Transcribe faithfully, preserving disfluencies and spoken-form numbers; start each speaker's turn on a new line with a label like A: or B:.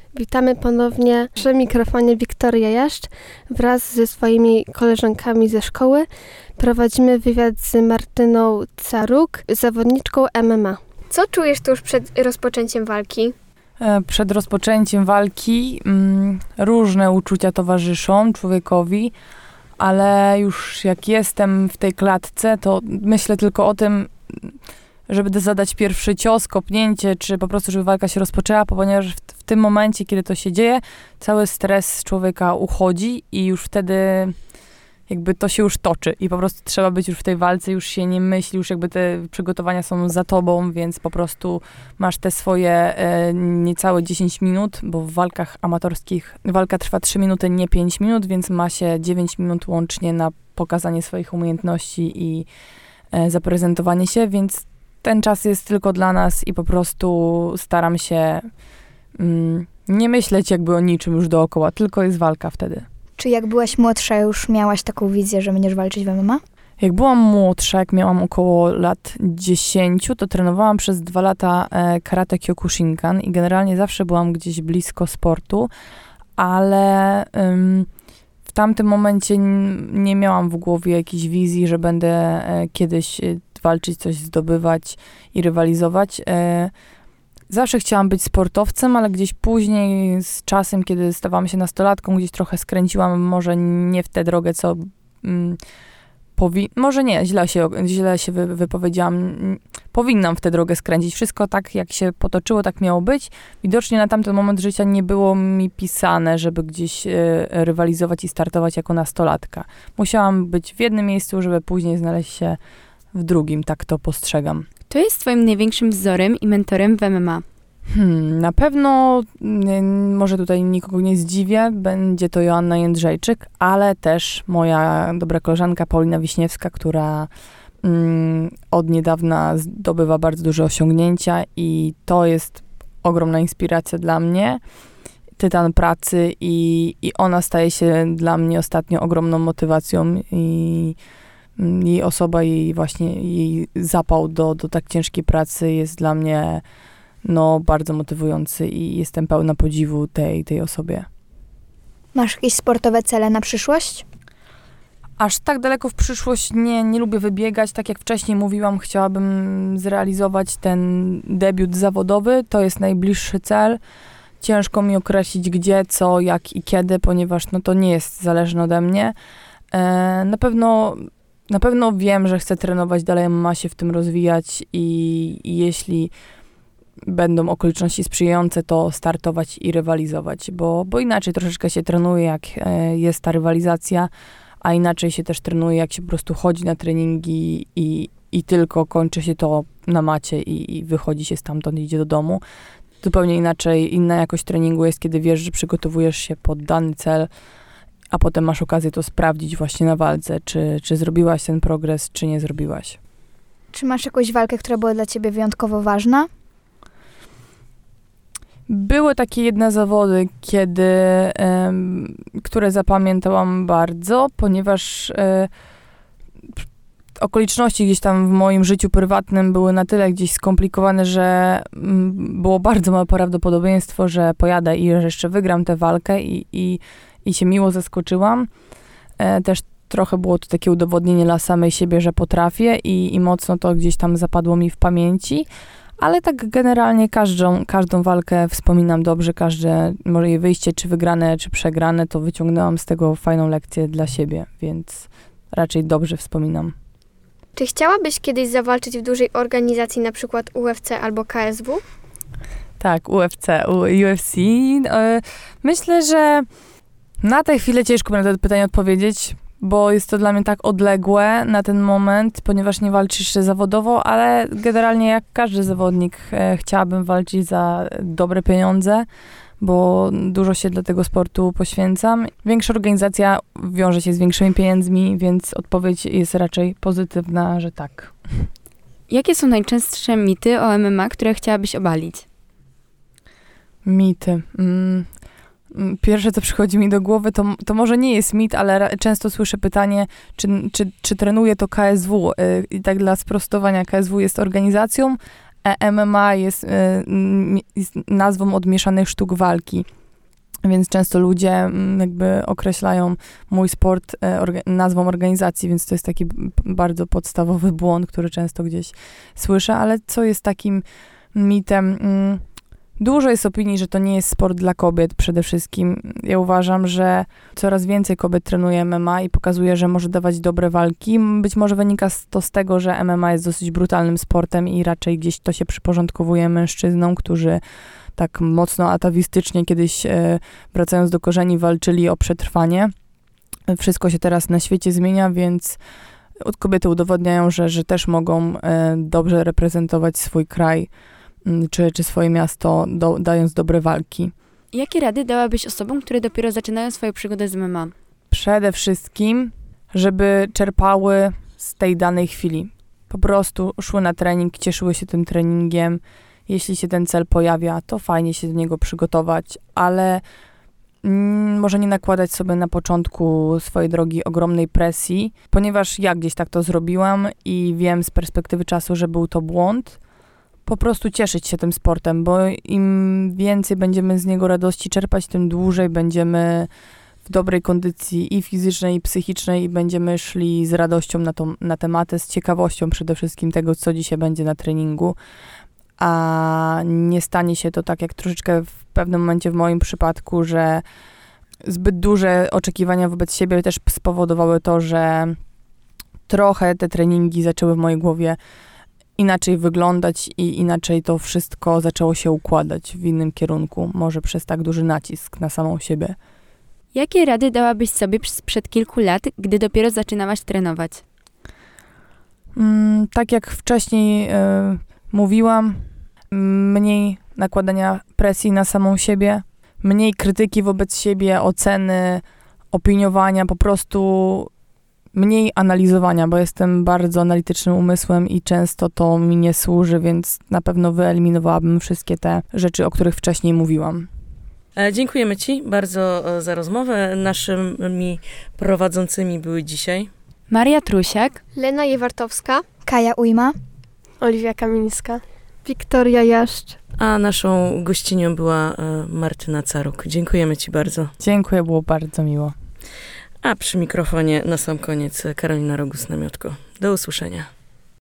A: Witamy ponownie przy mikrofonie Wiktoria Jaszcz. Wraz ze swoimi koleżankami ze szkoły prowadzimy wywiad z Martyną Caruk, zawodniczką M M A.
B: Co czujesz tuż przed rozpoczęciem walki?
C: Przed rozpoczęciem walki mm, różne uczucia towarzyszą człowiekowi, ale już jak jestem w tej klatce, to myślę tylko o tym, żeby zadać pierwszy cios, kopnięcie, czy po prostu, żeby walka się rozpoczęła, ponieważ w, w tym momencie, kiedy to się dzieje, cały stres z człowieka uchodzi i już wtedy jakby to się już toczy i po prostu trzeba być już w tej walce, już się nie myśli, już jakby te przygotowania są za tobą, więc po prostu masz te swoje e, niecałe dziesięć minut, bo w walkach amatorskich walka trwa trzy minuty, nie pięć minut, więc ma się dziewięć minut łącznie na pokazanie swoich umiejętności i e, zaprezentowanie się, więc ten czas jest tylko dla nas i po prostu staram się mm, nie myśleć jakby o niczym już dookoła, tylko jest walka wtedy.
D: Czy jak byłaś młodsza, już miałaś taką wizję, że będziesz walczyć w M M A?
C: Jak byłam młodsza, jak miałam około lat dziesięć, to trenowałam przez dwa lata e, karate Kyokushinkan i generalnie zawsze byłam gdzieś blisko sportu, ale ym, w tamtym momencie n- nie miałam w głowie jakiejś wizji, że będę e, kiedyś e, walczyć, coś zdobywać i rywalizować. E, Zawsze chciałam być sportowcem, ale gdzieś później z czasem, kiedy stawałam się nastolatką, gdzieś trochę skręciłam, może nie w tę drogę, co mm, powi- może nie, źle się, źle się wy- wypowiedziałam. Powinnam w tę drogę skręcić. Wszystko tak, jak się potoczyło, tak miało być. Widocznie na tamten moment życia nie było mi pisane, żeby gdzieś y, rywalizować i startować jako nastolatka. Musiałam być w jednym miejscu, żeby później znaleźć się w drugim, tak to postrzegam.
B: Kto jest twoim największym wzorem i mentorem w M M A?
C: Hmm, na pewno, nie, może tutaj nikogo nie zdziwię, będzie to Joanna Jędrzejczyk, ale też moja dobra koleżanka Paulina Wiśniewska, która mm, od niedawna zdobywa bardzo duże osiągnięcia i to jest ogromna inspiracja dla mnie, tytan pracy i, i ona staje się dla mnie ostatnio ogromną motywacją i jej osoba, jej właśnie, jej zapał do, do tak ciężkiej pracy jest dla mnie no, bardzo motywujący i jestem pełna podziwu tej, tej osobie.
D: Masz jakieś sportowe cele na przyszłość?
C: Aż tak daleko w przyszłość nie, nie lubię wybiegać. Tak jak wcześniej mówiłam, chciałabym zrealizować ten debiut zawodowy. To jest najbliższy cel. Ciężko mi określić gdzie, co, jak i kiedy, ponieważ no, to nie jest zależne ode mnie. E, na pewno Na pewno wiem, że chcę trenować dalej, ma się w tym rozwijać i, i jeśli będą okoliczności sprzyjające, to startować i rywalizować, bo, bo inaczej troszeczkę się trenuje, jak e, jest ta rywalizacja, a inaczej się też trenuje, jak się po prostu chodzi na treningi i, i tylko kończy się to na macie i, i wychodzi się stamtąd, idzie do domu. Zupełnie inaczej, inna jakość treningu jest, kiedy wiesz, że przygotowujesz się pod dany cel, a potem masz okazję to sprawdzić właśnie na walce, czy, czy zrobiłaś ten progres, czy nie zrobiłaś.
D: Czy masz jakąś walkę, która była dla ciebie wyjątkowo ważna?
C: Były takie jedne zawody, kiedy, um, które zapamiętałam bardzo, ponieważ e, okoliczności gdzieś tam w moim życiu prywatnym były na tyle gdzieś skomplikowane, że m, było bardzo małe prawdopodobieństwo, że pojadę i że jeszcze wygram tę walkę i, i I się miło zaskoczyłam. E, też trochę było to takie udowodnienie dla samej siebie, że potrafię i, i mocno to gdzieś tam zapadło mi w pamięci. Ale tak generalnie każdą, każdą walkę wspominam dobrze, każde może jej wyjście, czy wygrane, czy przegrane, to wyciągnęłam z tego fajną lekcję dla siebie, więc raczej dobrze wspominam.
B: Czy chciałabyś kiedyś zawalczyć w dużej organizacji, na przykład U F C albo K S W?
C: Tak, U F C, U F C. E, myślę, że na tę chwilę ciężko mi na to pytanie odpowiedzieć, bo jest to dla mnie tak odległe na ten moment, ponieważ nie walczę jeszcze zawodowo, ale generalnie jak każdy zawodnik e, chciałabym walczyć za dobre pieniądze, bo dużo się dla tego sportu poświęcam. Większa organizacja wiąże się z większymi pieniędzmi, więc odpowiedź jest raczej pozytywna, że tak.
B: Jakie są najczęstsze mity o M M A, które chciałabyś obalić?
C: Mity. Mm. Pierwsze, co przychodzi mi do głowy, to, to może nie jest mit, ale ra- często słyszę pytanie, czy, czy, czy trenuję to K S W. Yy, I tak dla sprostowania, K S W jest organizacją, a M M A jest, yy, jest nazwą od mieszanych sztuk walki. Więc często ludzie mm, jakby określają mój sport e, orga- nazwą organizacji, więc to jest taki b- bardzo podstawowy błąd, który często gdzieś słyszę, ale co jest takim mitem? Mm, Dużo jest opinii, że to nie jest sport dla kobiet przede wszystkim. Ja uważam, że coraz więcej kobiet trenuje M M A i pokazuje, że może dawać dobre walki. Być może wynika to z tego, że M M A jest dosyć brutalnym sportem i raczej gdzieś to się przyporządkowuje mężczyznom, którzy tak mocno atawistycznie kiedyś, e, wracając do korzeni, walczyli o przetrwanie. Wszystko się teraz na świecie zmienia, więc kobiety udowodniają, że, że też mogą e, dobrze reprezentować swój kraj czy, czy swoje miasto, do, dając dobre walki.
E: Jakie rady dałabyś osobom, które dopiero zaczynają swoją przygodę z M M A?
C: Przede wszystkim, żeby czerpały z tej danej chwili. Po prostu szły na trening, cieszyły się tym treningiem. Jeśli się ten cel pojawia, to fajnie się do niego przygotować, ale mm, może nie nakładać sobie na początku swojej drogi ogromnej presji, ponieważ ja gdzieś tak to zrobiłam i wiem z perspektywy czasu, że był to błąd. Po prostu cieszyć się tym sportem, bo im więcej będziemy z niego radości czerpać, tym dłużej będziemy w dobrej kondycji i fizycznej, i psychicznej i będziemy szli z radością na, tą, na tematy, z ciekawością przede wszystkim tego, co dzisiaj będzie na treningu, a nie stanie się to tak jak troszeczkę w pewnym momencie w moim przypadku, że zbyt duże oczekiwania wobec siebie też spowodowały to, że trochę te treningi zaczęły w mojej głowie inaczej wyglądać i inaczej to wszystko zaczęło się układać w innym kierunku, może przez tak duży nacisk na samą siebie.
E: Jakie rady dałabyś sobie sprzed kilku lat, gdy dopiero zaczynałaś trenować?
C: Mm, tak jak wcześniej y, mówiłam, mniej nakładania presji na samą siebie, mniej krytyki wobec siebie, oceny, opiniowania, po prostu mniej analizowania, bo jestem bardzo analitycznym umysłem i często to mi nie służy, więc na pewno wyeliminowałabym wszystkie te rzeczy, o których wcześniej mówiłam.
F: Dziękujemy Ci bardzo za rozmowę. Naszymi prowadzącymi były dzisiaj
E: Maria Trusiak,
B: Lena Jewartowska,
D: Kaja Ujma.
A: Oliwia Kamińska. Wiktoria Jaszcz.
F: a naszą gościnią była Martyna Caruk. Dziękujemy Ci bardzo.
C: Dziękuję, było bardzo miło.
F: A przy mikrofonie na sam koniec Karolina Rogus-Namiotko. Do usłyszenia.